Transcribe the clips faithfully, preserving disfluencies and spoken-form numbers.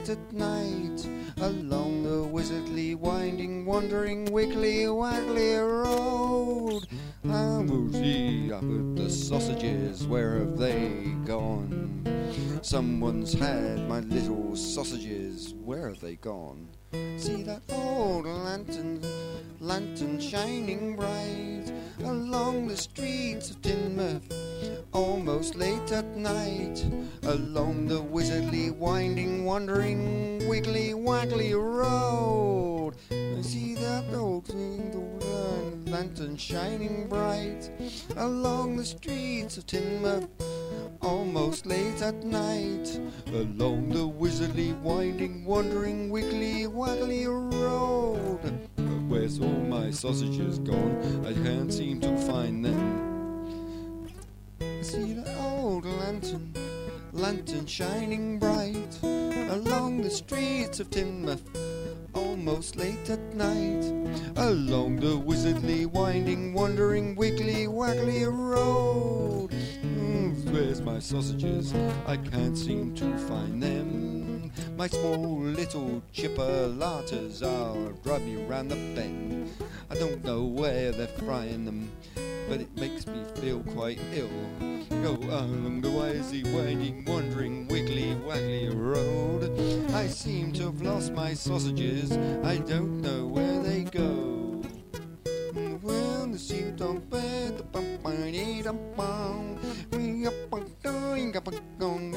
late at night, along the wizardly, winding, wandering, wiggly, waggly road. I will see up at the sausages, where have they gone? Someone's had my little sausages, where have they gone? See that old lantern, lantern shining bright, along the streets of Teignmouth, almost late at night, along the wizardly, winding, wandering, wiggly, waggly road. I see that old lantern shining bright, along the streets of Teignmouth, almost late at night, along the wizardly, winding, wandering, wiggly, waggly road. But where's all my sausages gone? I can't seem to find them. I see the old lantern, lantern shining bright, along the streets of Teignmouth, almost late at night, along the wizardly, winding, wandering, wiggly, waggly road. Where's my sausages? I can't seem to find them. My small little chipolatas are driving me round the bend. I don't know where they're frying them, but it makes me feel quite ill. Go along the wisey, winding, wandering, wiggly, waggly road. I seem to have lost my sausages. I don't know where they go. Well, the sea don't bed, the bump, I need a bum. We up on going up on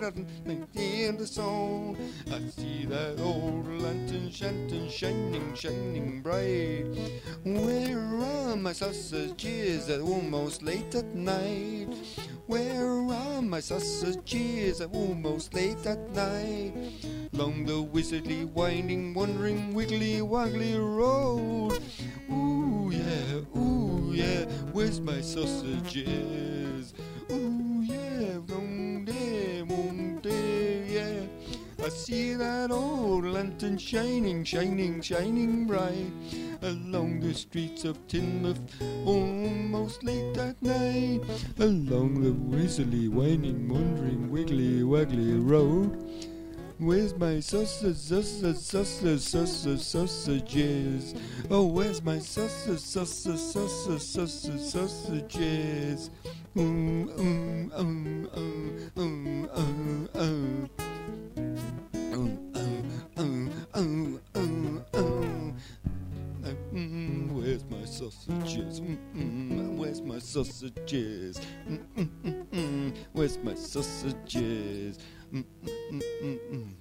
in the song. I see that old lantern, shanton, shining, shining bright. Where are my sausages at almost late at night? Where are my sausages at almost late at night? Along the wizardly, winding, wandering, wiggly, waggly road. Ooh yeah, ooh yeah, where's my sausages? Ooh yeah, wrong day, wrong day, yeah. I see that old lantern shining, shining, shining bright, along the streets of Teignmouth, almost late at night, along the wizardly, winding, wandering, wiggly, waggly road. Where's my sausage, sausage, sausage, sausage, sausages? Oh, where's my sausage, sausage, sausage, sausage, sausages? Mm, mm, mm, mm, mm, mm, mm. Mm, mm, mm, mm, mm. Mm, where's my sausages? Mm, mm, where's my sausages? Mm, mm, mm, mm. Where's my sausages? Mm, mm, mm, mm, mm.